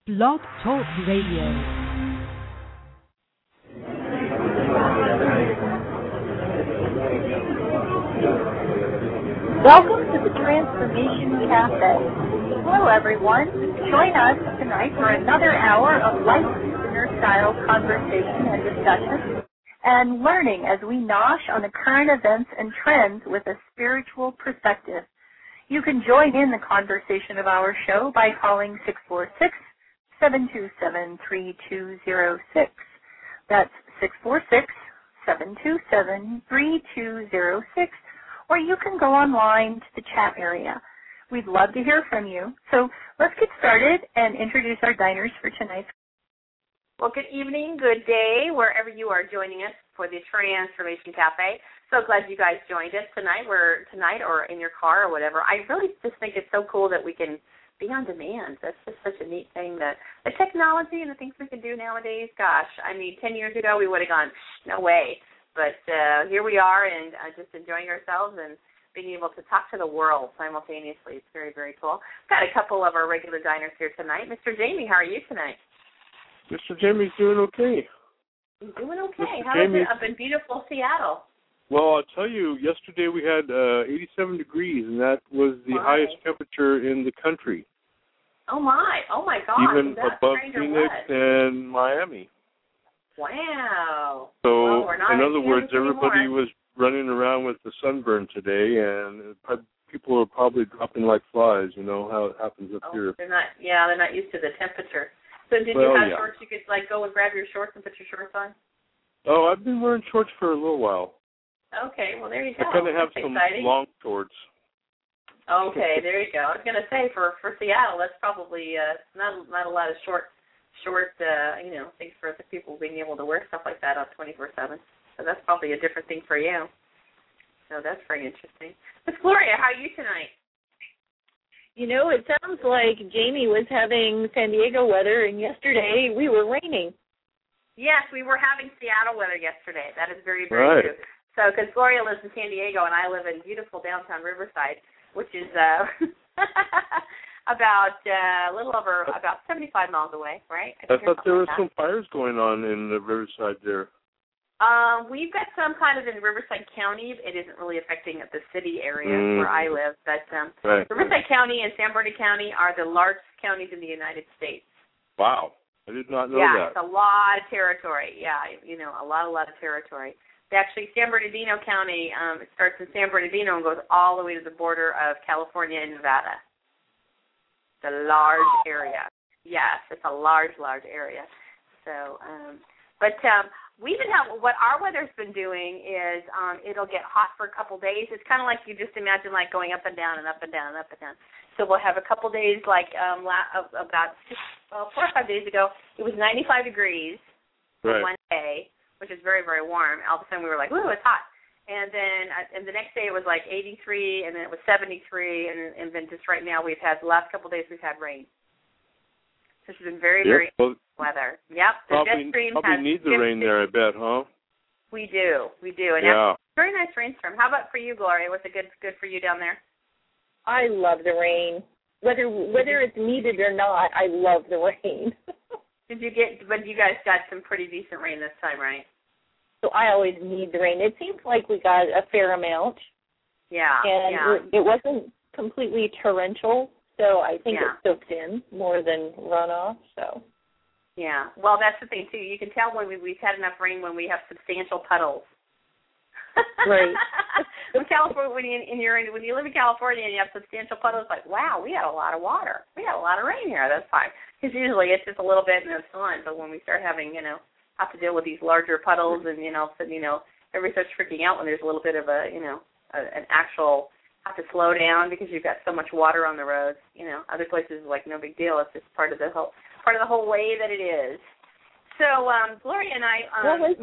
Blog Talk Radio. Welcome to the Transformation Cafe. Hello, everyone. Join us tonight for another hour of life-style conversation and discussion and learning as we nosh on the current events and trends with a spiritual perspective. You can join in the conversation of our show by calling 646-727-3206. That's 646-727-3206. Or you can go online to the chat area. We'd love to hear from you. So let's get started and introduce our diners for tonight. Well, good evening, good day, wherever you are joining us for the Transformation Cafe. So glad you guys joined us tonight. Or in your car or whatever. I really just think it's so cool that we can be on demand. That's just such a neat thing, that the technology and the things we can do nowadays. Gosh, I mean, 10 years ago we would have gone, no way. But here we are, and just enjoying ourselves and being able to talk to the world simultaneously. It's very, very cool. Got a couple of our regular diners here tonight. Mr. Jamie, how are you tonight? Mr. Jamie's doing okay. He's doing okay. Mr. How is it up in beautiful Seattle? Well, I'll tell you, yesterday we had 87 degrees, and that was the highest temperature in the country. Oh, my gosh. Even above Phoenix and Miami. Wow. So, in other words, everybody was running around with the sunburn today, and people are probably dropping like flies. You know how it happens up here. They're not used to the temperature. So did you have shorts? You could go and grab your shorts and put your shorts on? Oh, I've been wearing shorts for a little while. Okay, well, there you go. I kind of have some long shorts. Okay, there you go. I was going to say, for Seattle, that's probably not a lot of short things for the people being able to wear stuff like that on 24/7. So that's probably a different thing for you. So that's very interesting. Miss Gloria, how are you tonight? You know, it sounds like Jamie was having San Diego weather, and yesterday we were raining. Yes, we were having Seattle weather yesterher. That is very, very true. So, because Gloria lives in San Diego, and I live in beautiful downtown Riverside, which is about a little over about 75 miles away, right? I thought there were some fires going on in the Riverside there. We've got some kind of in Riverside County. It isn't really affecting the city area where I live, but Riverside County and San Bernardino County are the largest counties in the United States. Wow. I did not know that. Yeah, it's a lot of territory. Yeah, a lot of territory. Actually, San Bernardino County, it starts in San Bernardino and goes all the way to the border of California and Nevada. It's a large area. Yes, it's a large area. So, we even have, what our weather's been doing is it'll get hot for a couple days. It's kind of like you just imagine going up and down and up and down and up and down. So we'll have a couple days about 4 or 5 days ago, it was 95 degrees one day, which is very, very warm. All of a sudden we were like, ooh, it's hot. And then and the next day it was 83, and then it was 73, and then just right now the last couple of days we've had rain. So it's been very, very weather. Yep. The jet stream probably need the rain there, I bet, huh? We do. And very nice rainstorm. How about for you, Gloria? What's it good for you down there? I love the rain. Whether it's needed or not, I love the rain. But you guys got some pretty decent rain this time, right? So I always need the rain. It seems like we got a fair amount. Yeah. And it wasn't completely torrential, so I think it soaked in more than runoff. So. Yeah. Well, that's the thing too. You can tell when we've had enough rain when we have substantial puddles. Right. When you live in California and you have substantial puddles, like, wow, we had a lot of water. We had a lot of rain here. That's fine. Because usually it's just a little bit and it's fine. But when we start having, have to deal with these larger puddles and, everybody starts freaking out when there's a little bit of an actual have to slow down because you've got so much water on the roads. Other places like no big deal. It's just part of the whole way that it is. So Gloria and I,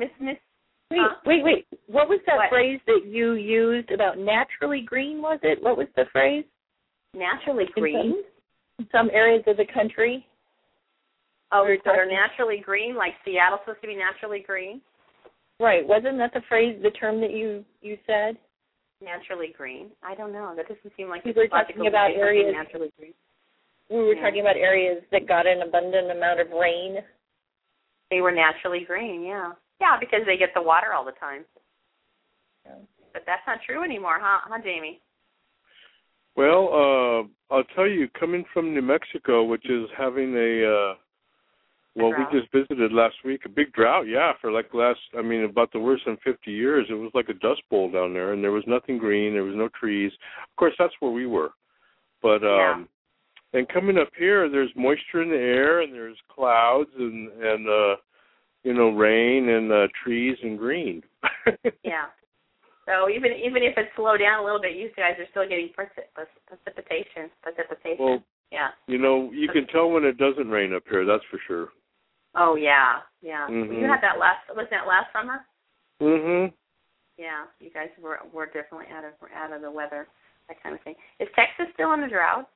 Wait. What was that phrase that you used about naturally green, was it? What was the phrase? Naturally green? In some areas of the country. Oh, that are naturally green, like Seattle's supposed to be naturally green? Right. Wasn't that the term that you said? Naturally green. I don't know. That doesn't seem like we were talking about areas naturally green. we were talking about areas that got an abundant amount of rain. They were naturally green, yeah. Yeah, because they get the water all the time. Yeah. But that's not true anymore, huh, Jamie? Well, I'll tell you, coming from New Mexico, which is having we just visited last week, a big drought, for about the worst in 50 years. It was like a dust bowl down there, and there was nothing green, there was no trees. Of course, that's where we were. But, and coming up here, there's moisture in the air, and there's clouds, and rain, and trees, and green. Yeah. So even if it slowed down a little bit, you guys are still getting precipitation. Well, yeah. You can tell when it doesn't rain up here. That's for sure. Oh yeah. Mm-hmm. You had that wasn't that last summer? Mhm. Yeah, you guys were definitely out of the weather, that kind of thing. Is Texas still in the drought?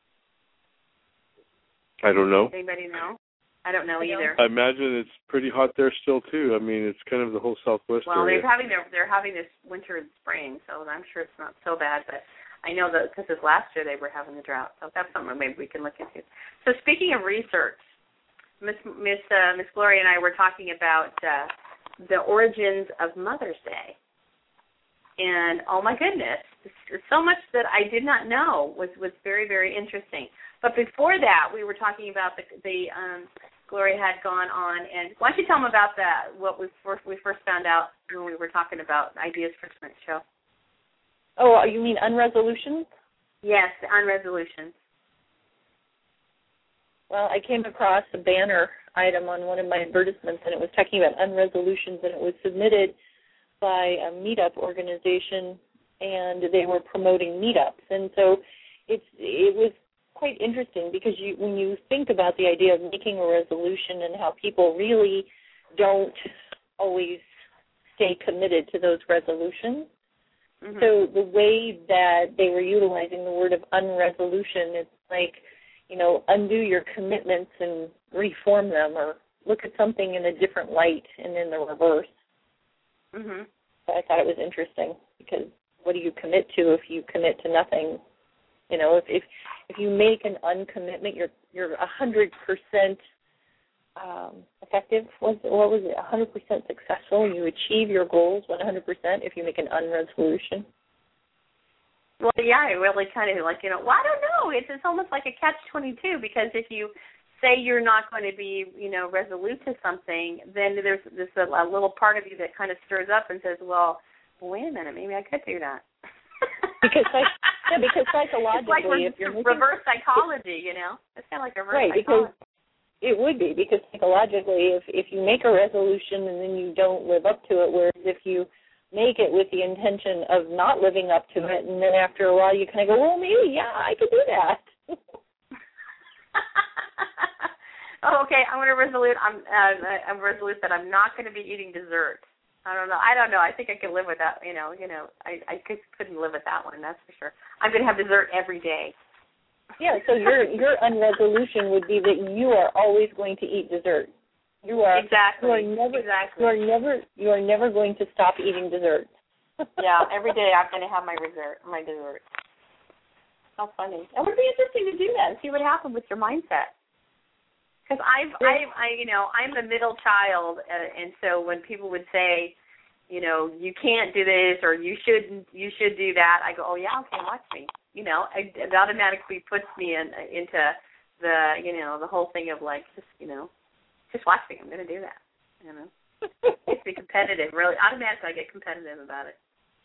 I don't know. Anybody know? I don't know either. I imagine it's pretty hot there still too. I mean, it's kind of the whole Southwest area. Well, they're having this winter and spring, so I'm sure it's not so bad. But I know that because last year they were having the drought, so that's something maybe we can look into. So speaking of research, Miss Gloria and I were talking about the origins of Mother's Day, and oh my goodness, so much that I did not know was very, very interesting. But before that, we were talking about the Gloria had gone on, and why don't you tell them about that? What we first found out when we were talking about ideas for tonight's show. Oh, you mean unresolutions? Yes, the unresolutions. Well, I came across a banner item on one of my advertisements, and it was talking about unresolutions, and it was submitted by a meetup organization, and they were promoting meetups. And so it was quite interesting because when you think about the idea of making a resolution and how people really don't always stay committed to those resolutions. Mm-hmm. So the way that they were utilizing the word of unresolution, it's like, undo your commitments and reform them, or look at something in a different light and in the reverse. Mm-hmm. So I thought it was interesting because what do you commit to if you commit to nothing? If you make an uncommitment, you're 100% effective. What was it? 100% successful. You achieve your goals 100% if you make an unresolution. Well, yeah, I really kind of well, I don't know. It's almost like a catch-22 because if you say you're not going to be, resolute to something, then there's this a little part of you that kind of stirs up and says, well, wait a minute, maybe I could do that. Because psychologically, it's like reverse psychology, it's kind of like reverse psychology. Because it would be, because psychologically, if you make a resolution and then you don't live up to it, whereas if you make it with the intention of not living up to it, and then after a while you kind of go, well, maybe, I could do that. Oh, okay, I'm resolute that I'm not going to be eating dessert. I don't know. I think I could live with that. I couldn't live with that one. That's for sure. I'm going to have dessert every day. Yeah. So your unresolution would be that you are always going to eat dessert. You are exactly. You are never going to stop eating dessert. Yeah. Every day I'm going to have my dessert. How funny. It would be interesting to do that and see what happens with your mindset. Because I'm the middle child, and so when people would say, you can't do this or you should do that, I go, oh yeah, okay, watch me. It automatically puts me into the the whole thing of like just watch me. I'm going to do that. It's be competitive. Really, automatically I get competitive about it.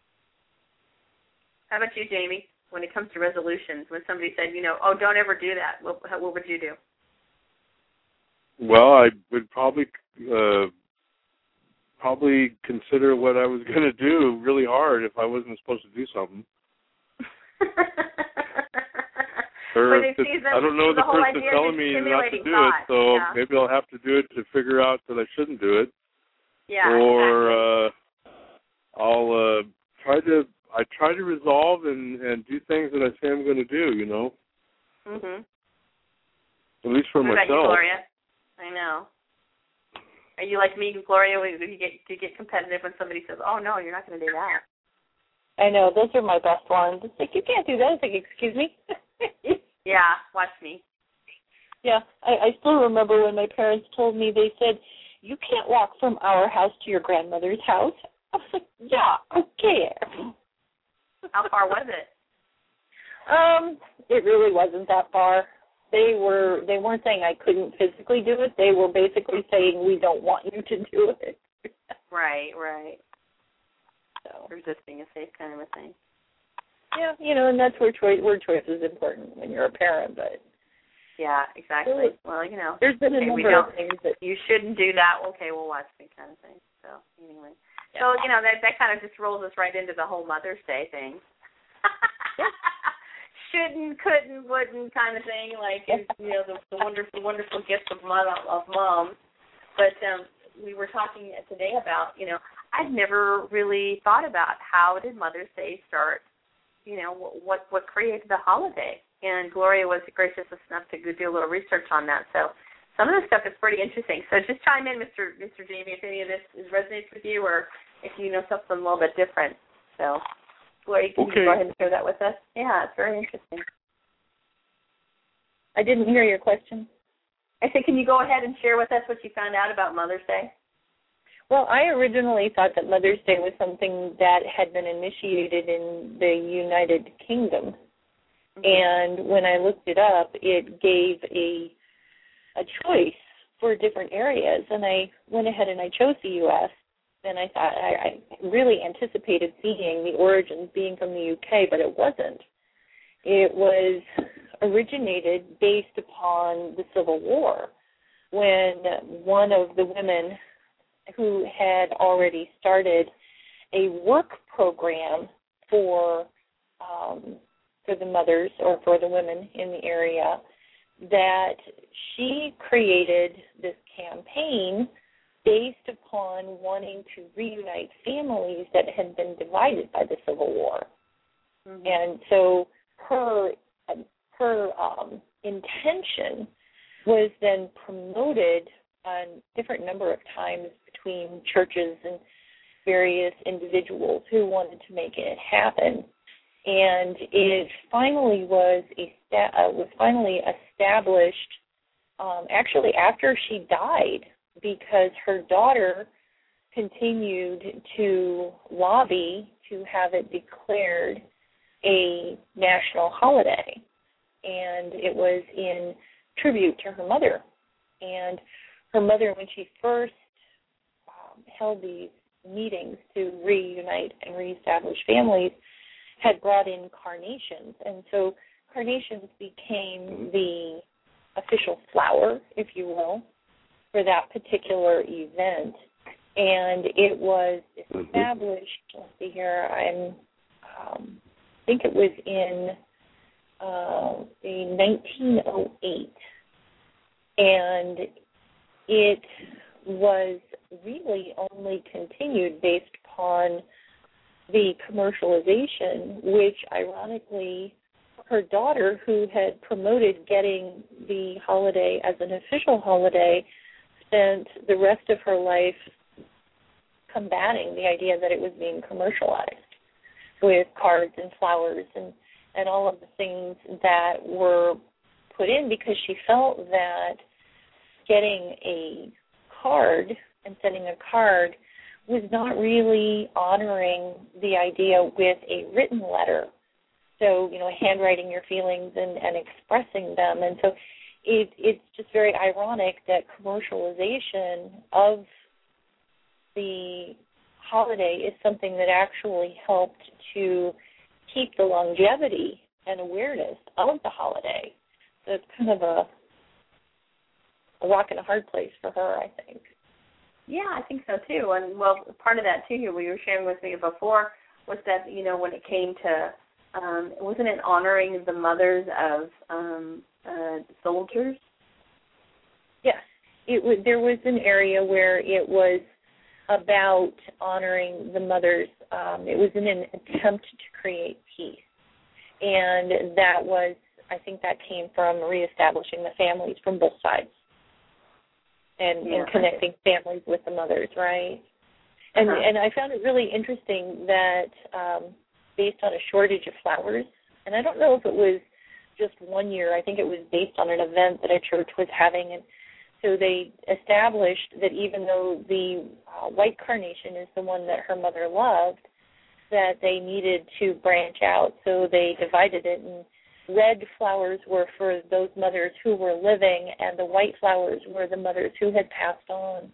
How about you, Jamie? When it comes to resolutions, when somebody said, oh, don't ever do that, what would you do? Well, I would probably consider what I was going to do really hard if I wasn't supposed to do something. Or I don't know the person telling me not to do it, so maybe I'll have to do it to figure out that I shouldn't do it. Yeah. Or I'll try to resolve and do things that I say I'm going to do. Mhm. At least for myself. What about you, Gloria? I know. Are you like me, Gloria? Do you get competitive when somebody says, "Oh no, you're not going to do that"? I know, those are my best ones. It's like, you can't do that. It's like, excuse me. Yeah, watch me. Yeah, I still remember when my parents told me, they said, you can't walk from our house to your grandmother's house. I was like, yeah, okay. How far was it? It really wasn't that far. They weren't saying I couldn't physically do it. They were basically saying we don't want you to do it. Right. So Resisting is safe kind of a thing. Yeah, and that's where choice is important when you're a parent, but yeah, exactly. Well, there's been a number of things that you shouldn't do that. Okay, we'll watch me kind of thing. So anyway, so that kind of just rolls us right into the whole Mother's Day thing. Shouldn't, couldn't, wouldn't kind of thing, like the wonderful gift of mom. But we were talking today about I'd never really thought about how did Mother's Day start. What created the holiday. And Gloria was gracious enough to do a little research on that. So some of this stuff is pretty interesting. So just chime in, Mr. Jamie, if any of this resonates with you or if you know something a little bit different. So, Gloria, can you go ahead and share that with us? Yeah, it's very interesting. I didn't hear your question. I said, can you go ahead and share with us what you found out about Mother's Day? Well, I originally thought that Mother's Day was something that had been initiated in the United Kingdom. Mm-hmm. And when I looked it up, it gave a choice for different areas. And I went ahead and I chose the U.S. And I thought I really anticipated seeing the origins being from the UK, but it wasn't. It was originated based upon the Civil War when one of the women who had already started a work program for the mothers or for the women in the area, that she created this campaign based upon wanting to reunite families that had been divided by the Civil War. Mm-hmm. And so her intention was then promoted a different number of times between churches and various individuals who wanted to make it happen. And it finally was established actually after she died, because her daughter continued to lobby to have it declared a national holiday. And it was in tribute to her mother. And her mother, when she first held these meetings to reunite and reestablish families, had brought in carnations. And so carnations became the official flower, if you will, for that particular event. And it was established, let's see here, I think it was in 1908. And it was really only continued based upon the commercialization, which ironically her daughter, who had promoted getting the holiday as an official holiday, spent the rest of her life combating the idea that it was being commercialized with cards and flowers and all of the things that were put in, because she felt that getting a card and sending a card was not really honoring the idea with a written letter. So, handwriting your feelings and expressing them. And so it's just very ironic that commercialization of the holiday is something that actually helped to keep the longevity and awareness of the holiday. So it's kind of a rock and a hard place for her, I think. Yeah, I think so too. And part of that too, you were sharing with me before, was that when it came to, wasn't it honoring the mothers of soldiers? Yes, there was an area where it was about honoring the mothers. It was in an attempt to create peace, and I think that came from reestablishing the families from both sides. And connecting families with the mothers, right? And I found it really interesting that based on a shortage of flowers, and I don't know if it was just one year. I think it was based on an event that a church was having, and so they established that even though the white carnation is the one that her mother loved, that they needed to branch out. So they divided it, and red flowers were for those mothers who were living, and the white flowers were the mothers who had passed on.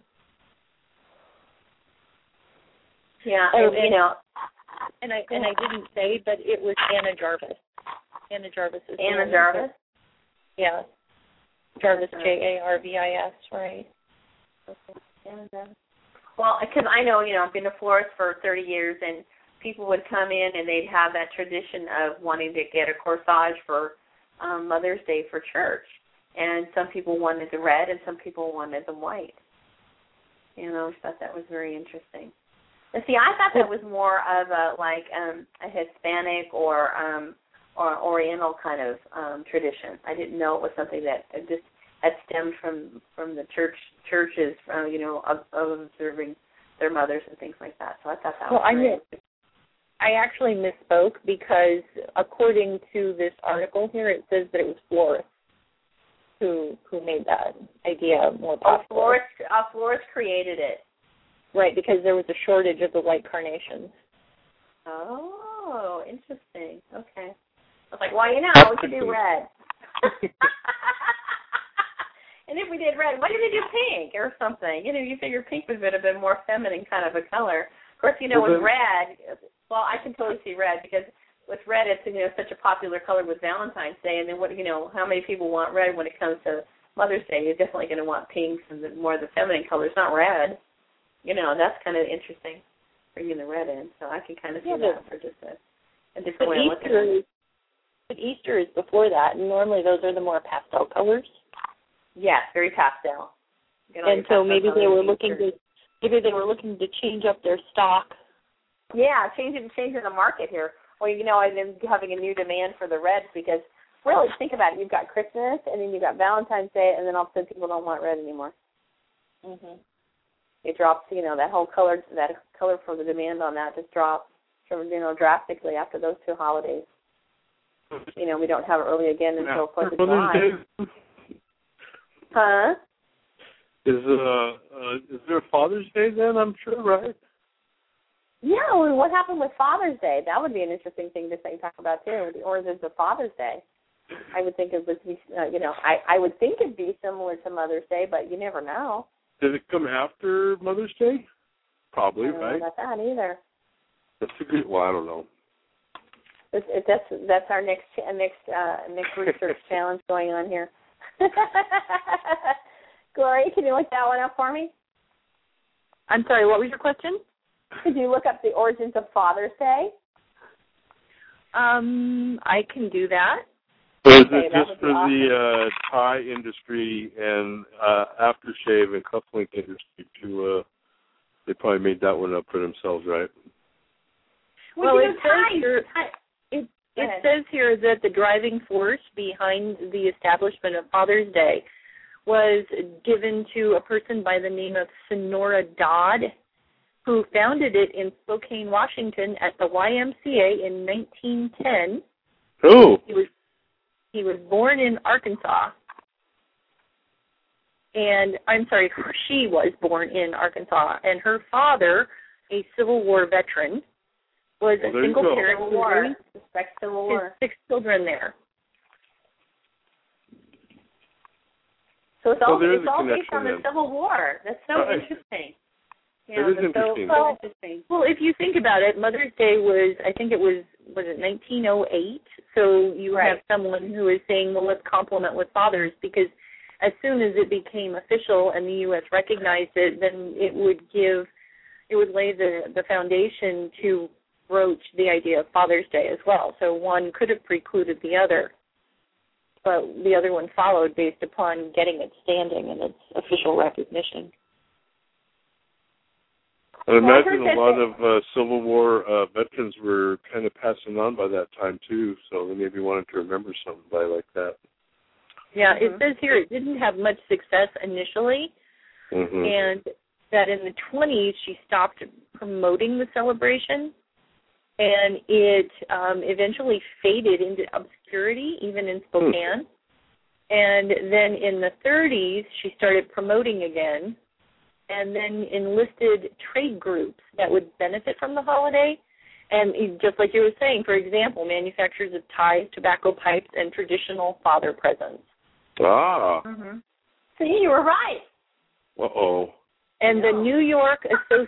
Yeah, and I didn't say, but it was Anna Jarvis. Anna Jarvis is Anna Jarvis? Yeah. Jarvis, Jarvis, right. Okay. Well, because I know, I've been a florist for 30 years, and people would come in and they'd have that tradition of wanting to get a corsage for Mother's Day for church. And some people wanted the red and some people wanted the white. I thought that was very interesting. And see, I thought that was more of a Hispanic or Oriental kind of tradition. I didn't know it was something that just had stemmed from the churches, of observing their mothers and things like that. So I thought that was I actually misspoke because according to this article here, it says that it was florists who made that idea more popular. A florist created it. Right, because there was a shortage of the white carnations. Oh, interesting. Okay. I was like, well, we could do red. And if we did red, why didn't they do pink or something? You figure pink would have been more feminine kind of a color. Of course, with red, well, I can totally see red because with red, it's such a popular color with Valentine's Day, and then how many people want red when it comes to Mother's Day? You're definitely going to want pinks and more of the feminine colors, not red. That's kind of interesting, bringing the red in. So I can kind of see that for just a different way of looking at it. But Easter is before that, and normally those are the more pastel colors. Yes, very pastel. And so maybe they were looking to change up their stock. Yeah, changing the market here. Well, I've been having a new demand for the reds because really think about it. You've got Christmas, and then you've got Valentine's Day, and then all of a sudden people don't want red anymore. Mhm. It drops, that whole color for the demand on that just drops, drastically after those two holidays. We don't have it really again until 4th of July. Huh? Is there a Father's Day then? I'm sure, right? Yeah. Well, what happened with Father's Day? That would be an interesting thing to talk about too. The origins of Father's Day. I would think it would be, I would think it'd be similar to Mother's Day, but you never know. Did it come after Mother's Day? Probably, I don't know about that either. That's a good. Well, I don't know. That's our next research challenge going on here. Gloria, can you look that one up for me? I'm sorry, what was your question? Could you look up the origins of Father's Day? I can do that. Or is it just for the tie industry and aftershave and cufflink industry to they probably made that one up for themselves, right? Well, it says here that the driving force behind the establishment of Father's Day was given to a person by the name of Sonora Dodd, who founded it in Spokane, Washington at the YMCA in 1910. Oh. He was born in Arkansas, and she was born in Arkansas, and her father, a Civil War veteran, was a single parent who raised his 6 children there. So it's all based on the Civil War. That's so interesting. Yeah, it is interesting. Interesting. Well, if you think about it, Mother's Day was it 1908? So you have someone who is saying, well, let's compliment with fathers, because as soon as it became official and the U.S. recognized it, then it would lay the foundation to broach the idea of Father's Day as well. So one could have precluded the other, but the other one followed based upon getting its standing and its official recognition. I imagine a lot of Civil War veterans were kind of passing on by that time, too, so they maybe wanted to remember somebody like that. Yeah, it says here it didn't have much success initially, and that in the 1920s she stopped promoting the celebration, and it eventually faded into security, even in Spokane. And then in the 30s, she started promoting again, and then enlisted trade groups that would benefit from the holiday. And just like you were saying, for example, manufacturers of ties, tobacco pipes, and traditional father presents. Ah. Mm-hmm. See, you were right. Uh-oh. And the New York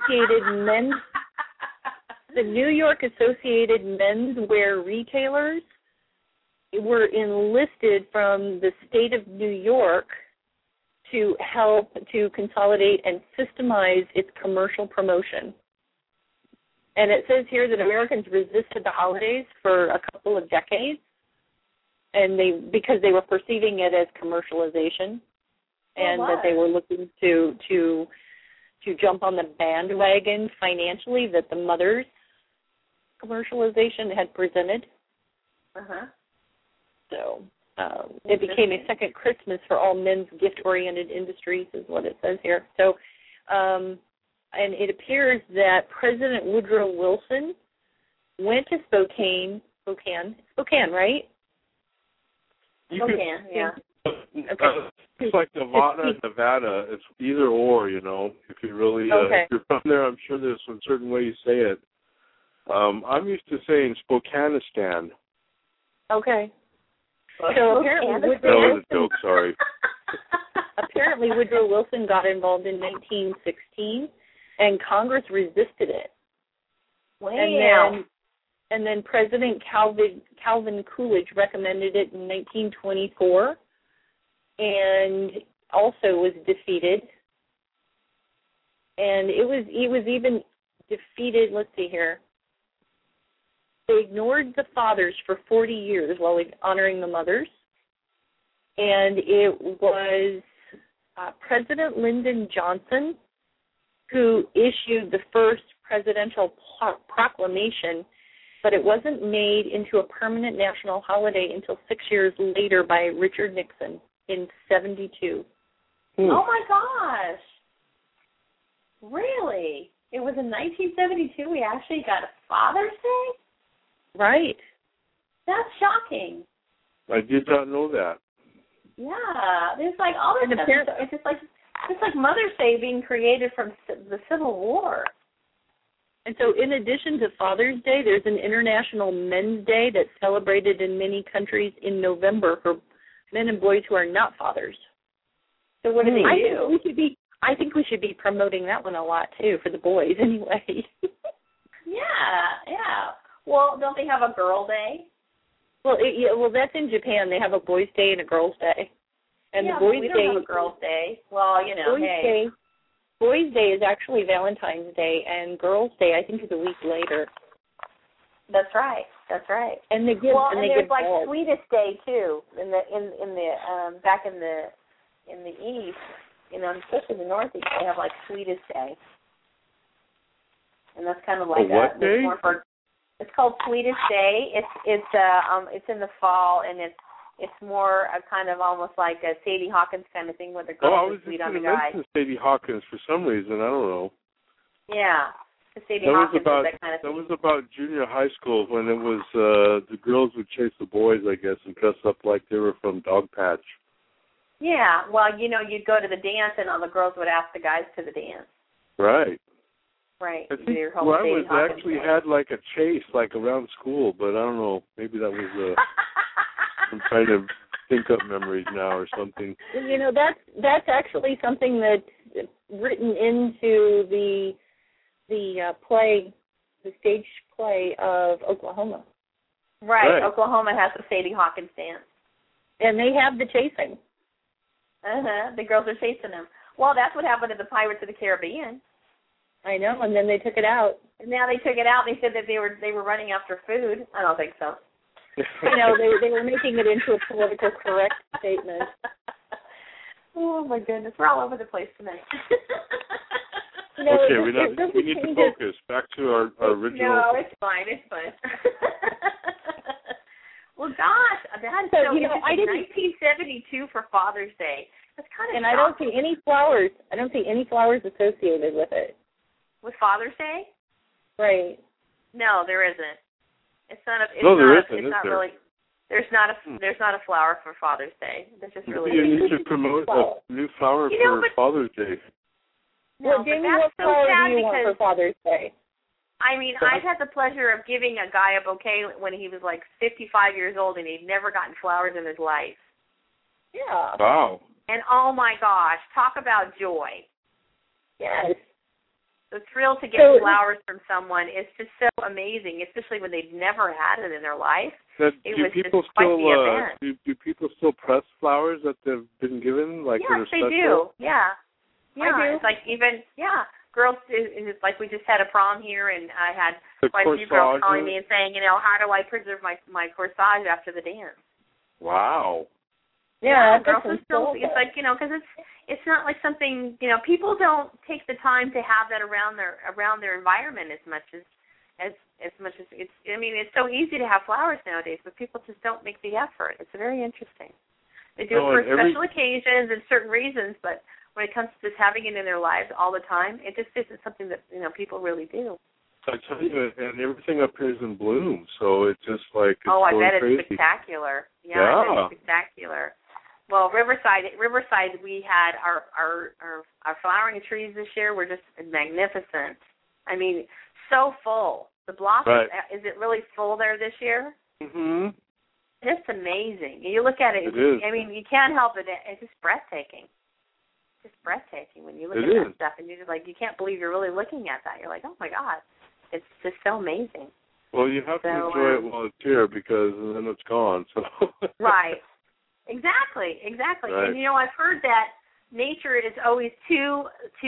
Associated Menswear Retailers were enlisted from the state of New York to help to consolidate and systemize its commercial promotion. And it says here that Americans resisted the holidays for a couple of decades, and because they were perceiving it as commercialization, and that they were looking to jump on the bandwagon financially that the mother's commercialization had presented. Uh-huh. So it became a second Christmas for all men's gift-oriented industries, is what it says here. So, and it appears that President Woodrow Wilson went to Spokane, right? Spokane, yeah. Okay. It's like Nevada. It's either or, you know. If you really, if you're from there, I'm sure there's a certain way you say it. I'm used to saying Spokanistan. Okay. So apparently, that was a joke. Sorry. Apparently, Woodrow Wilson got involved in 1916, and Congress resisted it. Wow. And then President Calvin Coolidge recommended it in 1924, and also was defeated. And it was even defeated. Let's see here. They ignored the fathers for 40 years while honoring the mothers. And it was President Lyndon Johnson who issued the first presidential proclamation, but it wasn't made into a permanent national holiday until 6 years later by Richard Nixon in 1972. Oh, my gosh. Really? It was in 1972 we actually got a Father's Day? Right. That's shocking. I did not know that. Yeah, there's like all this stuff. It's just like Mother's Day being created from the Civil War. And so in addition to Father's Day, there's an International Men's Day that's celebrated in many countries in November for men and boys who are not fathers. So what do they do? I think we should be promoting that one a lot, too, for the boys anyway. Yeah. Well, don't they have a Girl Day? Well, that's in Japan. They have a Boys' Day and a Girls' Day. And yeah, the Boys' we Day don't have a Girls' Day. Well, you know, Boys' Day is actually Valentine's Day, and Girls' Day I think is a week later. That's right. And they give there's like balls. Sweetest Day too. Back in the East, you know, especially the Northeast, they have like Sweetest Day, and that's kind of like what day? It's called Sweetest Day. It's in the fall, and it's more a kind of almost like a Sadie Hawkins kind of thing where the girls are sweet on the guy. I was just going to mention Sadie Hawkins for some reason. I don't know. Yeah. Sadie Hawkins is that kind of thing. That was about junior high school when it was the girls would chase the boys, I guess, and dress up like they were from Dog Patch. Yeah. Well, you know, you'd go to the dance, and all the girls would ask the guys to the dance. Right. Right. I think I actually had like a chase like around school, but I don't know. Maybe that was I'm trying to think up memories now or something. You know, that's actually something that's written into the play, the stage play of Oklahoma. Right. Oklahoma has the Sadie Hawkins dance. And they have the chasing. The girls are chasing them. Well, that's what happened to the Pirates of the Caribbean. I know, and then they took it out. And now they took it out. They said that they were running after food. I don't think so. You know, they were making it into a political correct statement. Oh my goodness, we're all over the place tonight. You know, okay, we need to focus. Back to our original. No, it's fine. Well, gosh, that is so. You know, I did 1972 for Father's Day. That's kind of. And shocking. I don't see any flowers. I don't see any flowers associated with it. With Father's Day? Right. No, there isn't. It's not. It's no, there not, isn't. It's not really. There's not a flower for Father's Day. This is really. You need to promote a new flower for Father's Day. No, well, Jamie, what flower do you want for Father's Day? I mean, I've had the pleasure of giving a guy a bouquet when he was like 55 years old, and he'd never gotten flowers in his life. Yeah. Wow. And oh my gosh, talk about joy. Yes. The thrill to get flowers from someone is just so amazing, especially when they've never had it in their life. Do people still press flowers that they've been given? Like yes, they do. Yeah. Yeah. I do. It's like girls, it's like we just had a prom here, and I had quite a few girls calling me and saying, how do I preserve my corsage after the dance? Wow. Yeah, girls are still. It's like because it's not like something people don't take the time to have that around their environment as much as it's. I mean, it's so easy to have flowers nowadays, but people just don't make the effort. It's very interesting. They do it for special occasions and certain reasons, but when it comes to just having it in their lives all the time, it just isn't something that people really do. I tell you, and everything up here is in bloom, so it's just like it's I bet crazy. It's spectacular. Yeah, I bet it's spectacular. Well, Riverside, we had our flowering trees this year were just magnificent. I mean, so full. The blossoms. Right. Is it really full there this year? Mhm. It's amazing. You look at it. It is. I mean, you can't help it. It's just breathtaking. Just breathtaking when you look at that stuff, and you're just like, you can't believe you're really looking at that. You're like, oh my God, it's just so amazing. Well, you have to enjoy it while it's here, because then it's gone. So. Right. Exactly. Right. And I've heard that nature is always two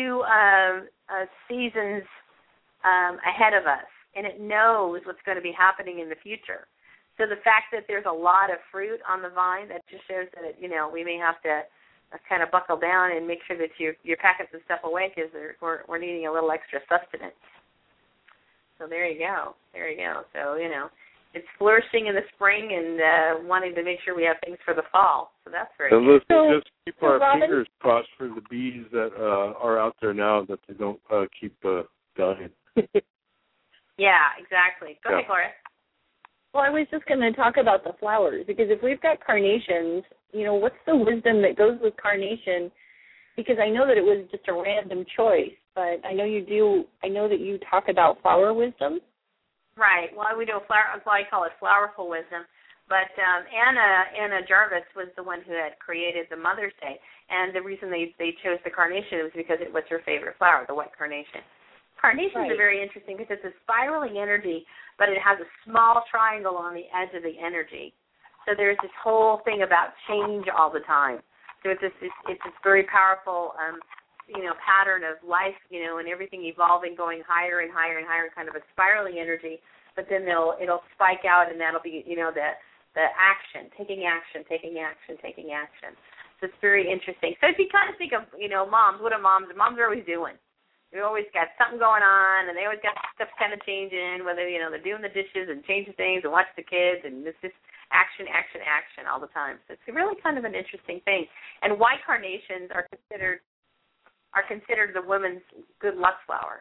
seasons ahead of us, and it knows what's going to be happening in the future. So the fact that there's a lot of fruit on the vine, that just shows that we may have to kind of buckle down and make sure that you're packing some stuff away, because we're needing a little extra sustenance. So there you go. So it's flourishing in the spring and wanting to make sure we have things for the fall. So that's very good. Let's just keep our fingers crossed for the bees that are out there now, that they don't keep dying. Yeah, exactly. Go ahead, Gloria. Well, I was just going to talk about the flowers, because if we've got carnations, what's the wisdom that goes with carnation? Because I know that it was just a random choice, but I know that you talk about flower wisdom. Right. Well, we do I call it flowerful wisdom. But Anna Jarvis was the one who had created the Mother's Day, and the reason they chose the carnation was because it was her favorite flower, the white carnation. Carnations are very interesting because it's a spiraling energy, but it has a small triangle on the edge of the energy. So there's this whole thing about change all the time. So it's this very powerful pattern of life, and everything evolving, going higher and higher and higher, kind of a spiraling energy. But then it'll spike out, and that'll be the action, taking action. So it's very interesting. So if you kind of think of moms, what are moms? Moms are always doing. They always got something going on, and they always got stuff kind of changing. Whether they're doing the dishes and changing things and watch the kids, and it's just action all the time. So it's really kind of an interesting thing. And white carnations are considered the women's good luck flower.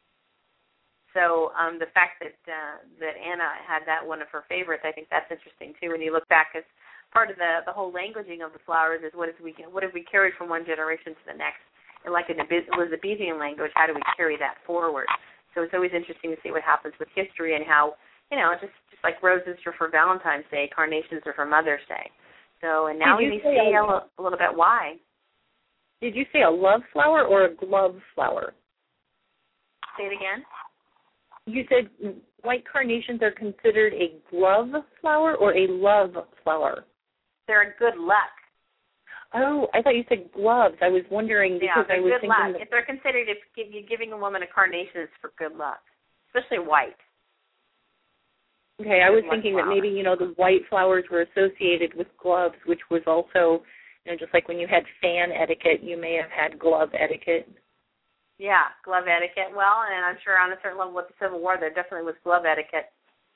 So the fact that Anna had that one of her favorites, I think that's interesting too. When you look back, as part of the whole languaging of the flowers is what have we carried from one generation to the next. And like in the Elizabethan language, how do we carry that forward? So it's always interesting to see what happens with history and how, just like roses are for Valentine's Day, carnations are for Mother's Day. So, and now we see a little bit why. Did you say a love flower or a glove flower? Say it again. You said white carnations are considered a glove flower or a love flower? They're a good luck. Oh, I thought you said gloves. I was wondering because I was thinking luck. If they're considered, if you're giving a woman a carnation, it's for good luck, especially white. Okay, I was thinking that maybe the white flowers were associated with gloves, which was also just like when you had fan etiquette, you may have had glove etiquette. Yeah, glove etiquette. Well, and I'm sure on a certain level with the Civil War, there definitely was glove etiquette.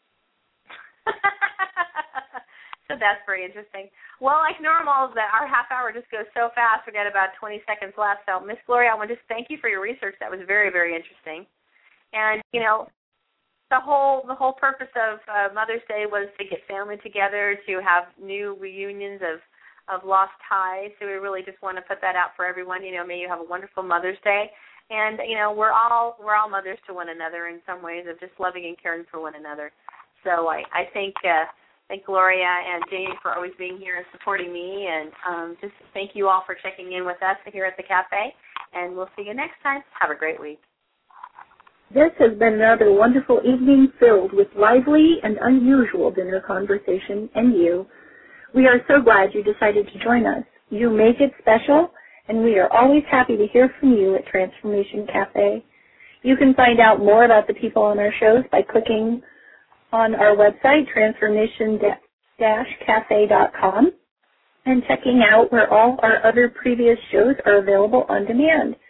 So that's very interesting. Well, like normal, our half hour just goes so fast. We got about 20 seconds left. So, Miss Gloria, I want to just thank you for your research. That was very, very interesting. And, the whole purpose of Mother's Day was to get family together, to have new reunions of lost ties. So we really just want to put that out for everyone. May you have a wonderful Mother's Day. And we're all mothers to one another in some ways, of just loving and caring for one another. So I thank Gloria and Jamie for always being here and supporting me, and just thank you all for checking in with us here at the cafe. And we'll see you next time. Have a great week. This has been another wonderful evening filled with lively and unusual dinner conversation and you. We are so glad you decided to join us. You make it special, and we are always happy to hear from you at Transformation Cafe. You can find out more about the people on our shows by clicking on our website, transformation-cafe.com, and checking out where all our other previous shows are available on demand.